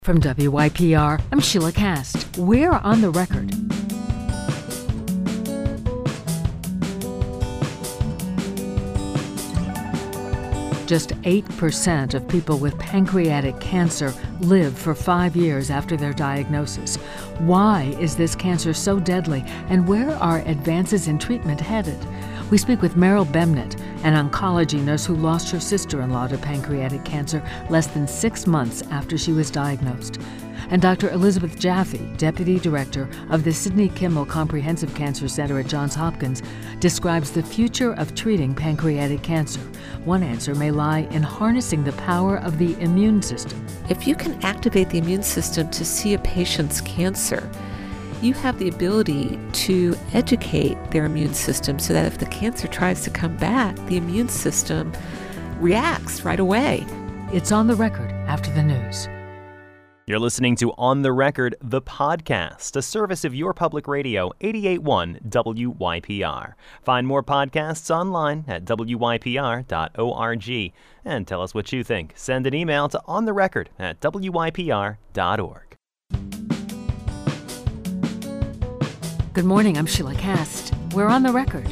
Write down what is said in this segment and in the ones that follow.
From WYPR, I'm Sheila Cast. We're on the record. Just 8% of people with pancreatic cancer live for 5 years after their diagnosis. Why is this cancer so deadly, and where are advances in treatment headed? We speak with Meryl Bemnett, an oncology nurse who lost her sister-in-law to pancreatic cancer less than 6 months after she was diagnosed. And Dr. Elizabeth Jaffe, Deputy Director of the Sidney Kimmel Comprehensive Cancer Center at Johns Hopkins, describes the future of treating pancreatic cancer. One answer may lie in harnessing the power of the immune system. If you can activate the immune system to see a patient's cancer, you have the ability to educate their immune system so that if the cancer tries to come back, the immune system reacts right away. It's On the Record after the news. You're listening to On the Record, the podcast, a service of your public radio, 88.1 WYPR. Find more podcasts online at wypr.org. And tell us what you think. Send an email to ontherecord@wypr.org. Good morning, I'm Sheila Cast. We're on the record.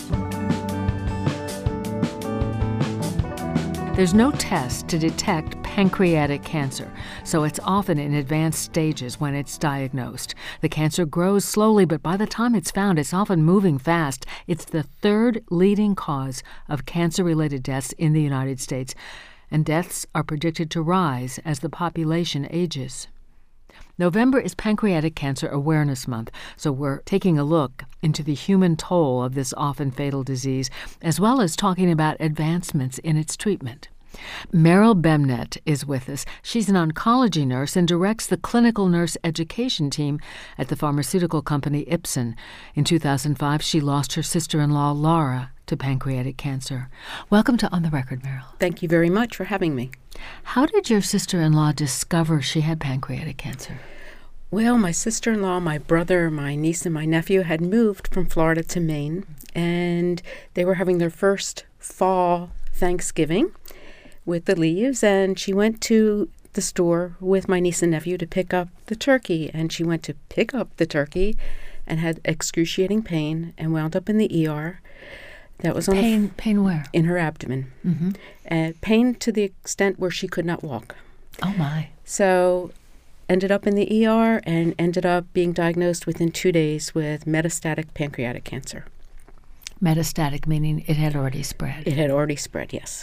There's no test to detect pancreatic cancer, so it's often in advanced stages when it's diagnosed. The cancer grows slowly, but by the time it's found, it's often moving fast. It's the third leading cause of cancer-related deaths in the United States, and deaths are predicted to rise as the population ages. November is Pancreatic Cancer Awareness Month, so we're taking a look into the human toll of this often fatal disease, as well as talking about advancements in its treatment. Meryl Bemnett is with us. She's an oncology nurse and directs the clinical nurse education team at the pharmaceutical company Ipsen. In 2005, she lost her sister-in-law, Laura, to pancreatic cancer. Welcome to On the Record, Meryl. Thank you very much for having me. How did your sister-in-law discover she had pancreatic cancer? Well, my sister-in-law, my brother, my niece, and my nephew had moved from Florida to Maine, and they were having their first fall Thanksgiving with the leaves, and she went to the store with my niece and nephew to pick up the turkey, and she went to pick up the turkey and had excruciating pain and wound up in the ER. That was on Pain where? In her abdomen. Mm-hmm. And pain to the extent where she could not walk. Oh, my. So ended up in the ER and ended up being diagnosed within 2 days with metastatic pancreatic cancer. Metastatic meaning it had already spread. It had already spread, yes.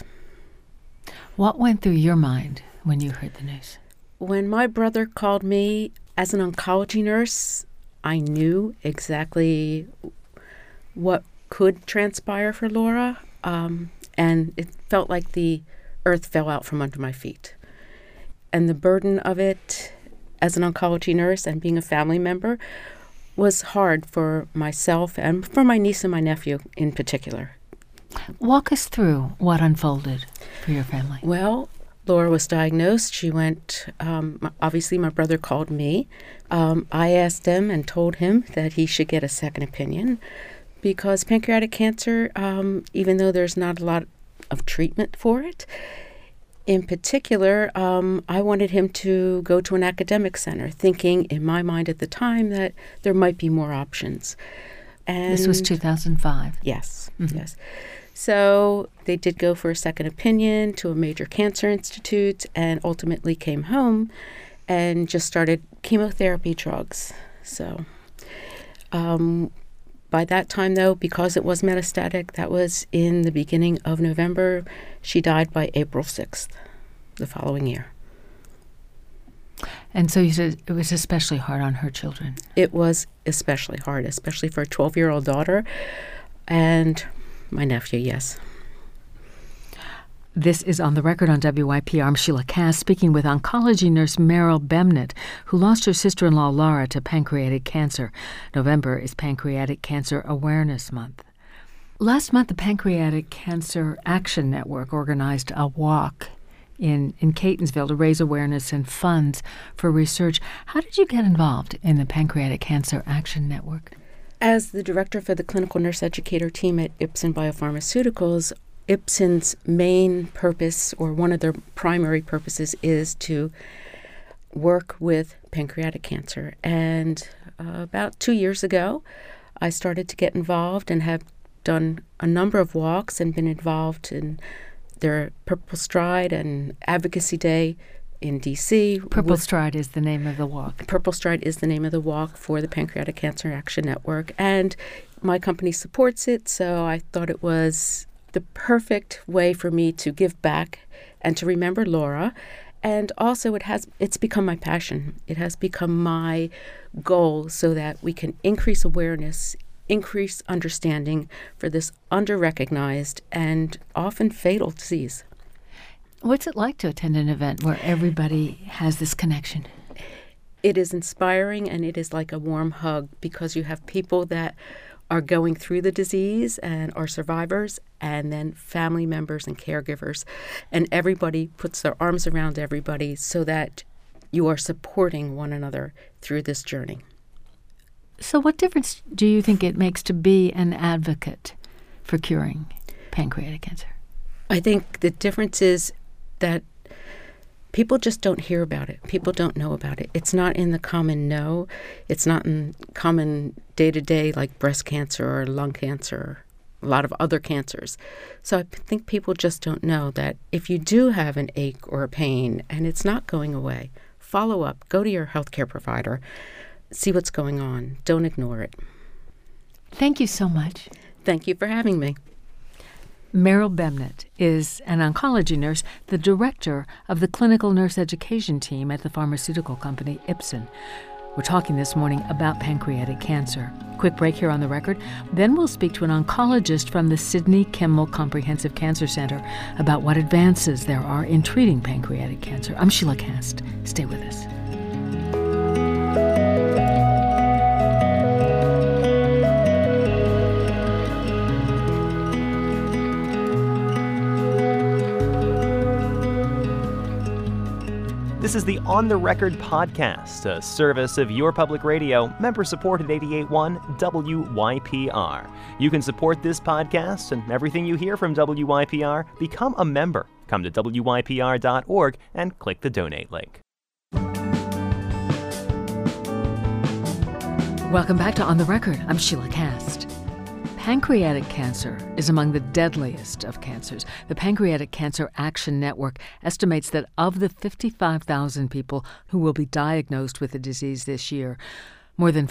What went through your mind when you heard the news? When my brother called me as an oncology nurse, I knew exactly what could transpire for Laura, and it felt like the earth fell out from under my feet. And the burden of it as an oncology nurse and being a family member was hard for myself and for my niece and my nephew in particular. Walk us through what unfolded for your family. Well, Laura was diagnosed. She went, obviously my brother called me. I asked him and told him that he should get a second opinion because pancreatic cancer, even though there's not a lot of treatment for it, in particular, I wanted him to go to an academic center, thinking in my mind at the time that there might be more options. And this was 2005. Yes, Mm-hmm. yes. So they did go for a second opinion to a major cancer institute and ultimately came home and just started chemotherapy drugs. So by that time, though, because it was metastatic, that was in the beginning of November. She died by April 6th, the following year. And so you said it was especially hard on her children. It was especially hard, especially for a 12-year-old daughter and my nephew, yes. This is On the Record on WYPR. I'm Sheila Cast, speaking with oncology nurse Meryl Bemnett, who lost her sister-in-law Laura to pancreatic cancer. November is Pancreatic Cancer Awareness Month. Last month, the Pancreatic Cancer Action Network organized a walk in Catonsville to raise awareness and funds for research. How did you get involved in the Pancreatic Cancer Action Network? As the director for the clinical nurse educator team at Ipsen Biopharmaceuticals, Ipsen's main purpose, or one of their primary purposes, is to work with pancreatic cancer. And about 2 years ago, I started to get involved and have done a number of walks and been involved in their Purple Stride and Advocacy Day in D.C. Purple Stride is the name of the walk. Purple Stride is the name of the walk for the Pancreatic Cancer Action Network. And my company supports it, so I thought it was the perfect way for me to give back and to remember Laura. And also it's become my passion. It has become my goal so that we can increase awareness, increase understanding for this under-recognized and often fatal disease. What's it like to attend an event where everybody has this connection? It is inspiring, and it is like a warm hug because you have people that are going through the disease and are survivors, and then family members and caregivers. And everybody puts their arms around everybody so that you are supporting one another through this journey. So what difference do you think it makes to be an advocate for curing pancreatic cancer? I think the difference is that people just don't hear about it. People don't know about it. It's not in the common know. It's not in common day-to-day like breast cancer or lung cancer, a lot of other cancers. So I think people just don't know that if you do have an ache or a pain and it's not going away, follow up, go to your healthcare provider, see what's going on. Don't ignore it. Thank you so much. Thank you for having me. Meryl Bemnett is an oncology nurse, the director of the clinical nurse education team at the pharmaceutical company Ipsen. We're talking this morning about pancreatic cancer. Quick break here on The Record. Then we'll speak to an oncologist from the Sidney Kimmel Comprehensive Cancer Center about what advances there are in treating pancreatic cancer. I'm Sheila Cast. Stay with us. This is the On the Record podcast, a service of your public radio, member-supported 88.1 WYPR. You can support this podcast and everything you hear from WYPR. Become a member. Come to WYPR.org and click the donate link. Welcome back to On the Record. I'm Sheila Cast. Pancreatic cancer is among the deadliest of cancers. The Pancreatic Cancer Action Network estimates that of the 55,000 people who will be diagnosed with the disease this year, more than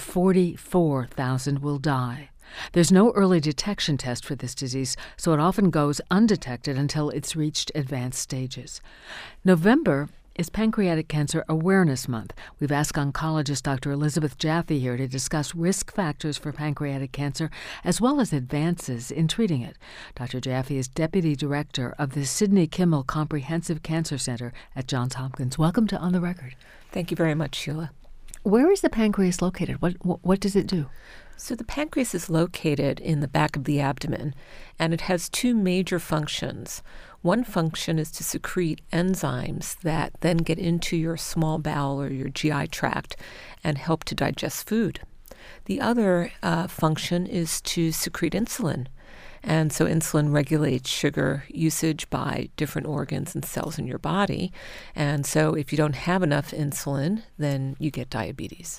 44,000 will die. There's no early detection test for this disease, so it often goes undetected until it's reached advanced stages. November is Pancreatic Cancer Awareness Month. We've asked oncologist Dr. Elizabeth Jaffe here to discuss risk factors for pancreatic cancer as well as advances in treating it. Dr. Jaffe is Deputy Director of the Sidney Kimmel Comprehensive Cancer Center at Johns Hopkins. Welcome to On the Record. Thank you very much, Sheila. Where is the pancreas located? What does it do? So the pancreas is located in the back of the abdomen, and it has two major functions. One function is to secrete enzymes that then get into your small bowel or your GI tract and help to digest food. The other function is to secrete insulin. And so insulin regulates sugar usage by different organs and cells in your body. And so if you don't have enough insulin, then you get diabetes.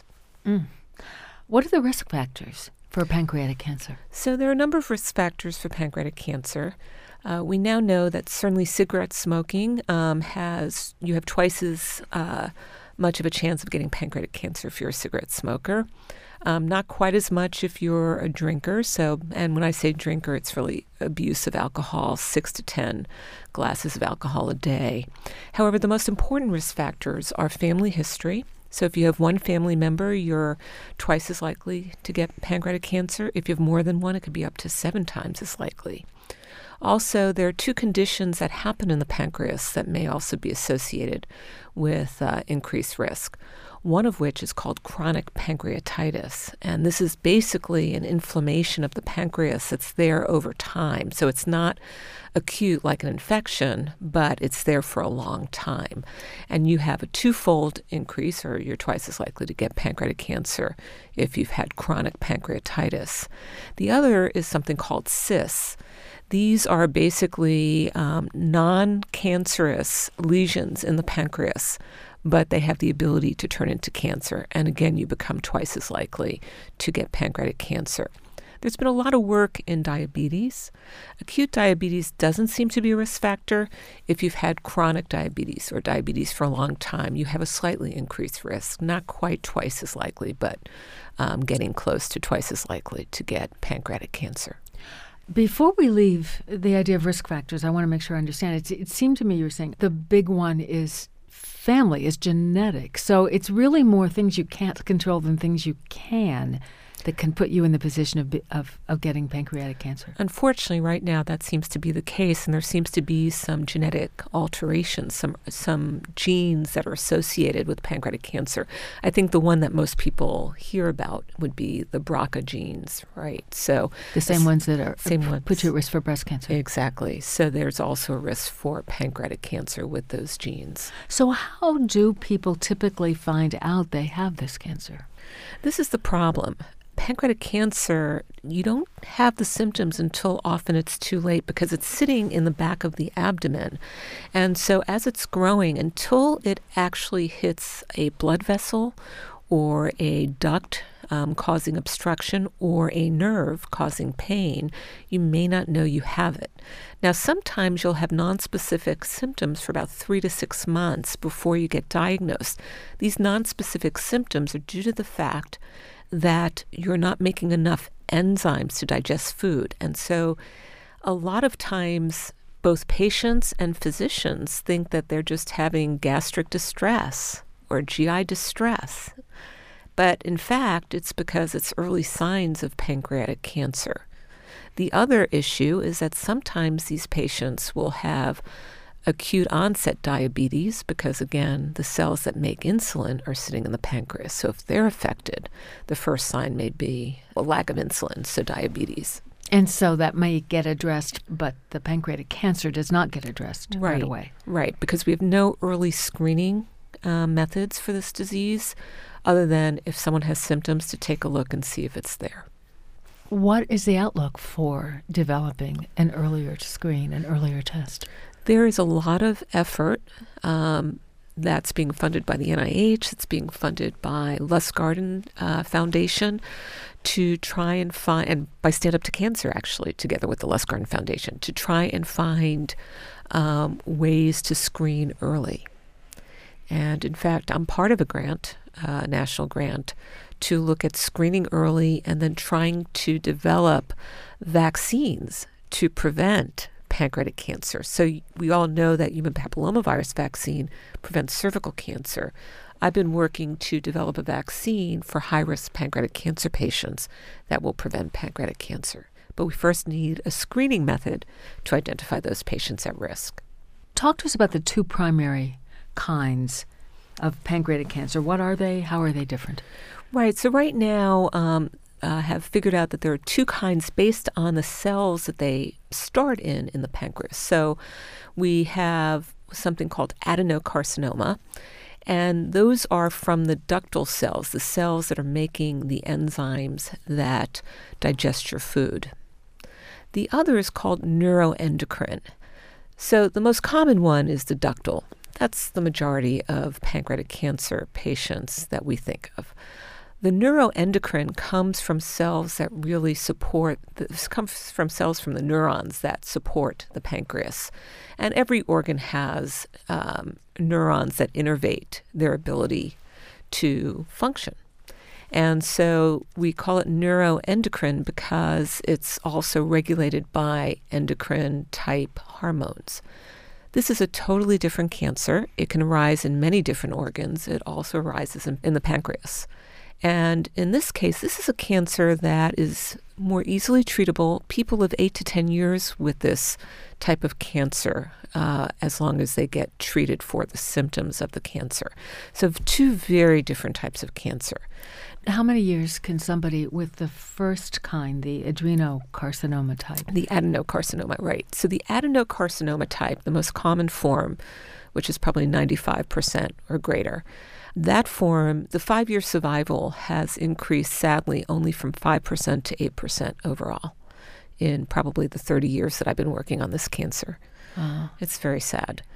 What are the risk factors for pancreatic cancer? So there are a number of risk factors for pancreatic cancer. We now know that certainly cigarette smoking you have twice as much of a chance of getting pancreatic cancer if you're a cigarette smoker. Not quite as much if you're a drinker. And when I say drinker, it's really abuse of alcohol, 6 to 10 glasses of alcohol a day. However, the most important risk factors are family history. So if you have one family member, you're twice as likely to get pancreatic cancer. If you have more than one, it could be up to 7 times as likely. Also, there are two conditions that happen in the pancreas that may also be associated with increased risk. One of which is called chronic pancreatitis. And this is basically an inflammation of the pancreas that's there over time. So it's not acute like an infection, but it's there for a long time. And you have a twofold increase, or you're twice as likely to get pancreatic cancer if you've had chronic pancreatitis. The other is something called cysts. These are basically non-cancerous lesions in the pancreas, but they have the ability to turn into cancer. And again, you become twice as likely to get pancreatic cancer. There's been a lot of work in diabetes. Acute diabetes doesn't seem to be a risk factor. If you've had chronic diabetes or diabetes for a long time, you have a slightly increased risk, not quite twice as likely, but getting close to twice as likely to get pancreatic cancer. Before we leave the idea of risk factors, I want to make sure I understand. It seemed to me you were saying the big one is family, is genetic. So it's really more things you can't control than things you can that can put you in the position of getting pancreatic cancer. Unfortunately, right now, that seems to be the case, and there seems to be some genetic alterations, some genes that are associated with pancreatic cancer. I think the one that most people hear about would be the BRCA genes, right? So the same ones that are ones. Put you at risk for breast cancer. Exactly. So there's also a risk for pancreatic cancer with those genes. So how do people typically find out they have this cancer? This is the problem. Pancreatic cancer, you don't have the symptoms until often it's too late because it's sitting in the back of the abdomen. And so as it's growing, until it actually hits a blood vessel or a duct causing obstruction or a nerve causing pain, you may not know you have it. Now, sometimes you'll have nonspecific symptoms for about 3 to 6 months before you get diagnosed. These nonspecific symptoms are due to the fact that you're not making enough enzymes to digest food. And so a lot of times, both patients and physicians think that they're just having gastric distress or GI distress. But in fact, it's because it's early signs of pancreatic cancer. The other issue is that sometimes these patients will have acute onset diabetes because, again, the cells that make insulin are sitting in the pancreas. So if they're affected, the first sign may be a lack of insulin, so diabetes. And so that may get addressed, but the pancreatic cancer does not get addressed right away. Right, because we have no early screening methods for this disease other than if someone has symptoms to take a look and see if it's there. What is the outlook for developing an earlier screen, an earlier test? There is a lot of effort that's being funded by the NIH, it's being funded by Lustgarten Foundation to try and find, and by Stand Up to Cancer, actually, together with the Lustgarten Foundation, to try and find ways to screen early. And in fact, I'm part of a grant, a national grant, to look at screening early and then trying to develop vaccines to prevent pancreatic cancer. So we all know that human papillomavirus vaccine prevents cervical cancer. I've been working to develop a vaccine for high-risk pancreatic cancer patients that will prevent pancreatic cancer. But we first need a screening method to identify those patients at risk. Talk to us about the two primary kinds of pancreatic cancer. What are they? How are they different? Right. So right now, have figured out that there are two kinds based on the cells that they start in the pancreas. So we have something called adenocarcinoma, and those are from the ductal cells, the cells that are making the enzymes that digest your food. The other is called neuroendocrine. So the most common one is the ductal. That's the majority of pancreatic cancer patients that we think of. The neuroendocrine comes from cells that really support, this comes from cells from the neurons that support the pancreas. And every organ has neurons that innervate their ability to function. And so we call it neuroendocrine because it's also regulated by endocrine type hormones. This is a totally different cancer. It can arise in many different organs. It also arises in the pancreas. And in this case, this is a cancer that is more easily treatable. People live 8 to 10 years with this type of cancer as long as they get treated for the symptoms of the cancer. So two very different types of cancer. How many years can somebody with the first kind, the adenocarcinoma type? The adenocarcinoma, right. So the adenocarcinoma type, the most common form, which is probably 95% or greater, that form, the 5-year survival has increased, sadly, only from 5% to 8% overall in probably the 30 years that I've been working on this cancer. It's very sad.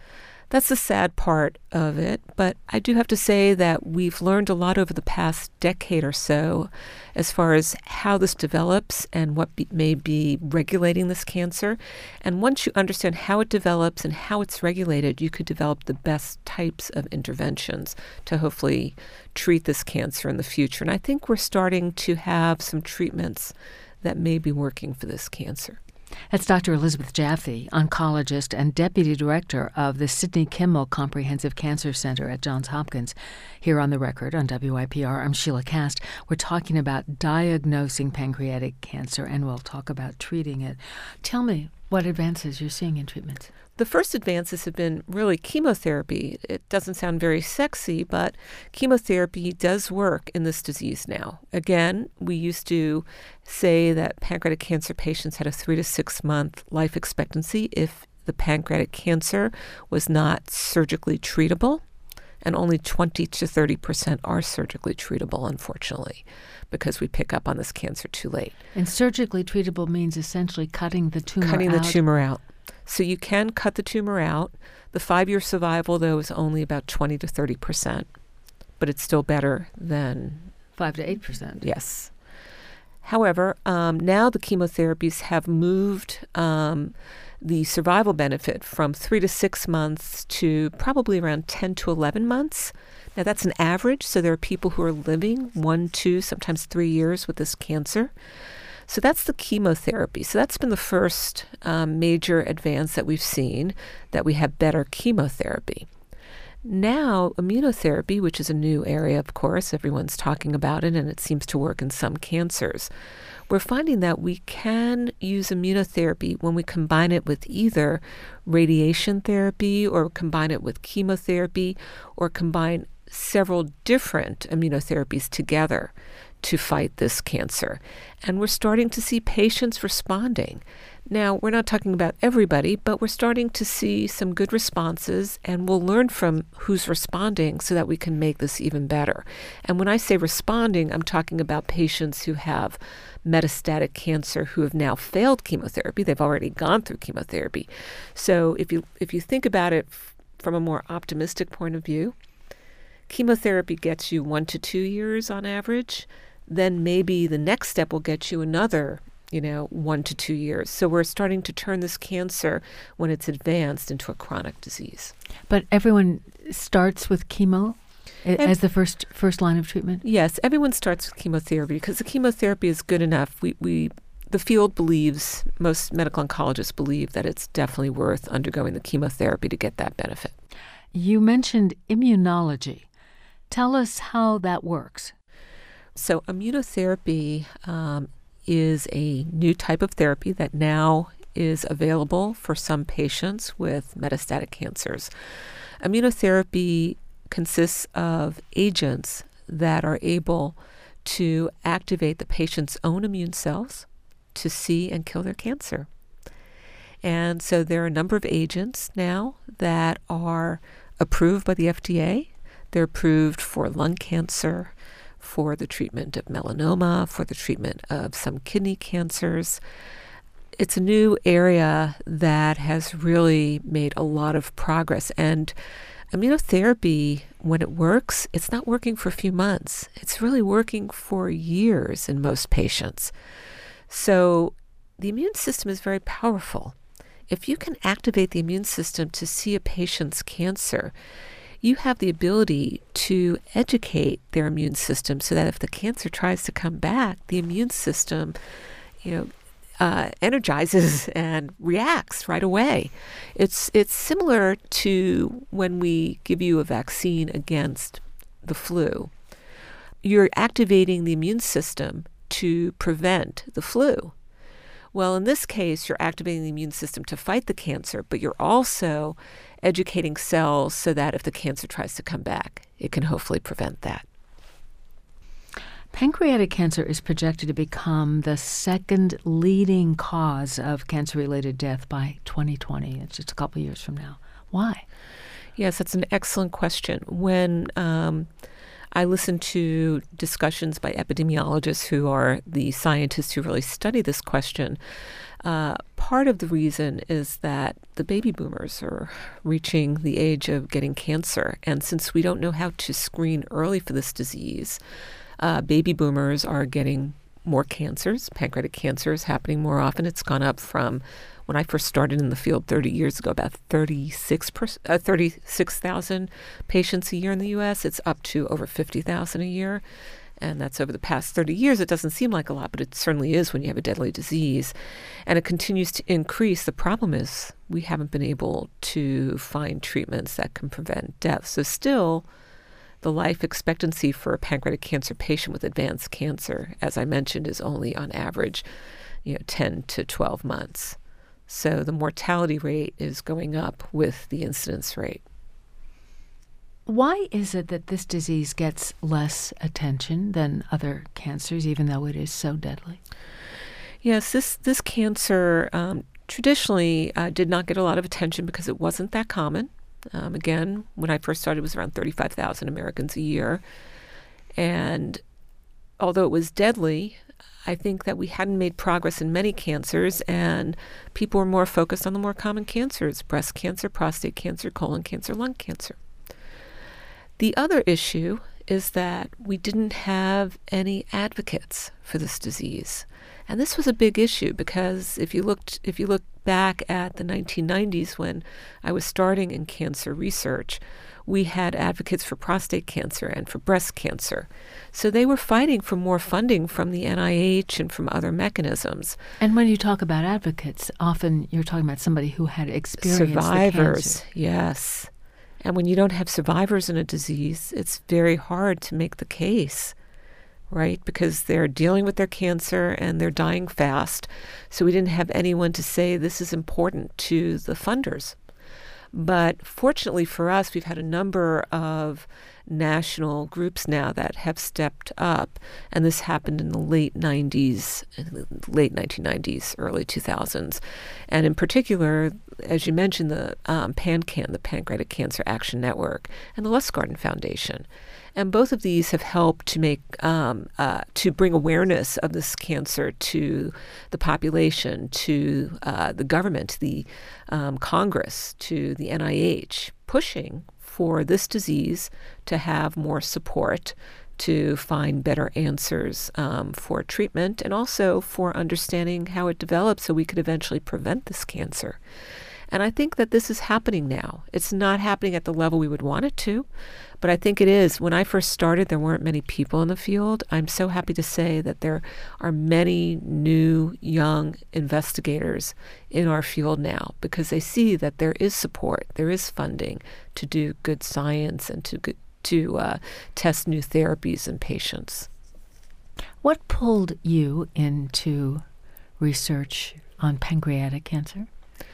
That's the sad part of it, but I do have to say that we've learned a lot over the past decade or so as far as how this develops and what may be regulating this cancer. And once you understand how it develops and how it's regulated, you could develop the best types of interventions to hopefully treat this cancer in the future. And I think we're starting to have some treatments that may be working for this cancer. That's Dr. Elizabeth Jaffe, oncologist and deputy director of the Sidney Kimmel Comprehensive Cancer Center at Johns Hopkins. Here on The Record on WYPR, I'm Sheila Kast. We're talking about diagnosing pancreatic cancer, and we'll talk about treating it. Tell me what advances you're seeing in treatments. The first advances have been really chemotherapy. It doesn't sound very sexy, but chemotherapy does work in this disease now. Again, we used to say that pancreatic cancer patients had a 3 to 6 month life expectancy if the pancreatic cancer was not surgically treatable, and only 20 to 30% are surgically treatable, unfortunately, because we pick up on this cancer too late. And surgically treatable means essentially cutting the tumor out. Cutting the tumor out. So you can cut the tumor out. The 5-year survival, though, is only about 20 to 30%, but it's still better than 5 to 8%. Yes. However, now the chemotherapies have moved the survival benefit from 3 to 6 months to probably around 10 to 11 months. Now, that's an average, so there are people who are living 1, 2, sometimes 3 years with this cancer. So that's the chemotherapy. So that's been the first major advance that we've seen, that we have better chemotherapy. Now, immunotherapy, which is a new area, of course, everyone's talking about it, and it seems to work in some cancers. We're finding that we can use immunotherapy when we combine it with either radiation therapy or combine it with chemotherapy or combine several different immunotherapies together to fight this cancer. And we're starting to see patients responding. Now, we're not talking about everybody, but we're starting to see some good responses, and we'll learn from who's responding so that we can make this even better. And when I say responding, I'm talking about patients who have metastatic cancer who have now failed chemotherapy. They've already gone through chemotherapy. So if you think about it from a more optimistic point of view, chemotherapy gets you 1 to 2 years on average. Then maybe the next step will get you another, 1 to 2 years. So we're starting to turn this cancer, when it's advanced, into a chronic disease. But everyone starts with chemo as the first line of treatment? Yes, everyone starts with chemotherapy because the chemotherapy is good enough. The field believes, most medical oncologists believe, that it's definitely worth undergoing the chemotherapy to get that benefit. You mentioned immunology. Tell us how that works. So immunotherapy is a new type of therapy that now is available for some patients with metastatic cancers. Immunotherapy consists of agents that are able to activate the patient's own immune cells to see and kill their cancer. And so there are a number of agents now that are approved by the FDA. They're approved for lung cancer, for the treatment of melanoma, for the treatment of some kidney cancers. It's a new area that has really made a lot of progress. And immunotherapy, when it works, it's not working for a few months. It's really working for years in most patients. So the immune system is very powerful. If you can activate the immune system to see a patient's cancer, you have the ability to educate their immune system so that if the cancer tries to come back, the immune system, energizes and reacts right away. It's similar to when we give you a vaccine against the flu. You're activating the immune system to prevent the flu. Well, in this case, you're activating the immune system to fight the cancer, but you're also educating cells so that if the cancer tries to come back, it can hopefully prevent that. Pancreatic cancer is projected to become the second leading cause of cancer-related death by 2020. It's just a couple of years from now. Why? Yes, that's an excellent question. When I listen to discussions by epidemiologists who are the scientists who really study this question, Part of the reason is that the baby boomers are reaching the age of getting cancer. And since we don't know how to screen early for this disease, baby boomers are getting more cancers. Pancreatic cancer is happening more often. It's gone up from when I first started in the field 30 years ago, about 36,000 patients a year in the U.S. It's up to over 50,000 a year. And that's over the past 30 years. It doesn't seem like a lot, but it certainly is when you have a deadly disease. And it continues to increase. The problem is we haven't been able to find treatments that can prevent death. So still, the life expectancy for a pancreatic cancer patient with advanced cancer, as I mentioned, is only on average 10 to 12 months. So the mortality rate is going up with the incidence rate. Why is it that this disease gets less attention than other cancers, even though it is so deadly? Yes, this cancer traditionally did not get a lot of attention because it wasn't that common. Again, when I first started, it was around 35,000 Americans a year. And although it was deadly, I think that we hadn't made progress in many cancers, and people were more focused on the more common cancers: breast cancer, prostate cancer, colon cancer, lung cancer. The other issue is that we didn't have any advocates for this disease. And this was a big issue because if you look back at the 1990s when I was starting in cancer research, we had advocates for prostate cancer and for breast cancer. So they were fighting for more funding from the NIH and from other mechanisms. And when you talk about advocates, often you're talking about somebody who had experienced survivors, the cancer. Yes. And when you don't have survivors in a disease, it's very hard to make the case, right? Because they're dealing with their cancer and they're dying fast. So we didn't have anyone to say this is important to the funders. But fortunately for us, we've had a number of national groups now that have stepped up. And this happened in the late 90s, late 1990s, early 2000s. And in particular, as you mentioned, the PanCAN, the Pancreatic Cancer Action Network, and the Lustgarten Foundation. And both of these have helped to make to bring awareness of this cancer to the population, to the government, to the Congress, to the NIH, pushing for this disease to have more support, to find better answers for treatment, and also for understanding how it develops so we could eventually prevent this cancer. And I think that this is happening now. It's not happening at the level we would want it to, but I think it is. When I first started, there weren't many people in the field. I'm so happy to say that there are many new, young investigators in our field now because they see that there is support, there is funding to do good science and to test new therapies in patients. What pulled you into research on pancreatic cancer?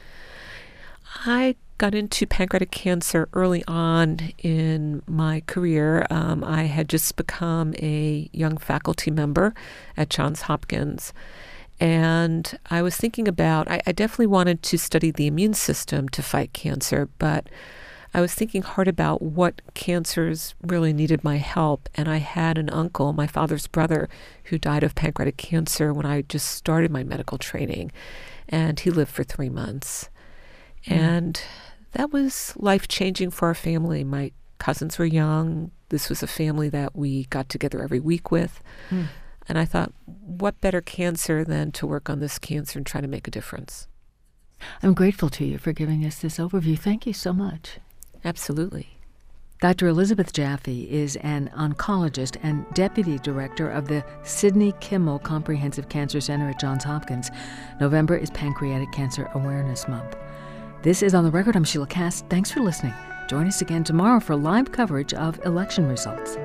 I got into pancreatic cancer early on in my career. I had just become a young faculty member at Johns Hopkins. And I was thinking about, I definitely wanted to study the immune system to fight cancer, but I was thinking hard about what cancers really needed my help. And I had an uncle, my father's brother, who died of pancreatic cancer when I just started my medical training. And he lived for 3 months. And that was life-changing for our family. My cousins were young. This was a family that we got together every week with. And I thought, what better cancer than to work on this cancer and try to make a difference? I'm grateful to you for giving us this overview. Thank you so much. Absolutely. Dr. Elizabeth Jaffe is an oncologist and deputy director of the Sidney Kimmel Comprehensive Cancer Center at Johns Hopkins. November is Pancreatic Cancer Awareness Month. This is On the Record. I'm Sheila Cass. Thanks for listening. Join us again tomorrow for live coverage of election results.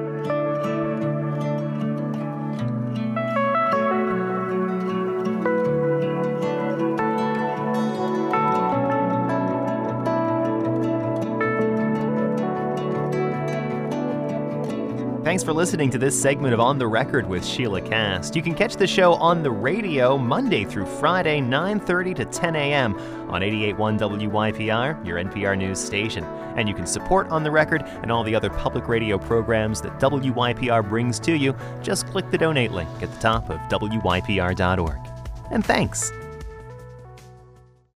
Thanks for listening to this segment of On the Record with Sheila Cass. You can catch the show on the radio Monday through Friday, 9:30 to 10 a.m. on 88.1 WYPR, your NPR news station. And you can support On the Record and all the other public radio programs that WYPR brings to you. Just click the donate link at the top of WYPR.org. And thanks.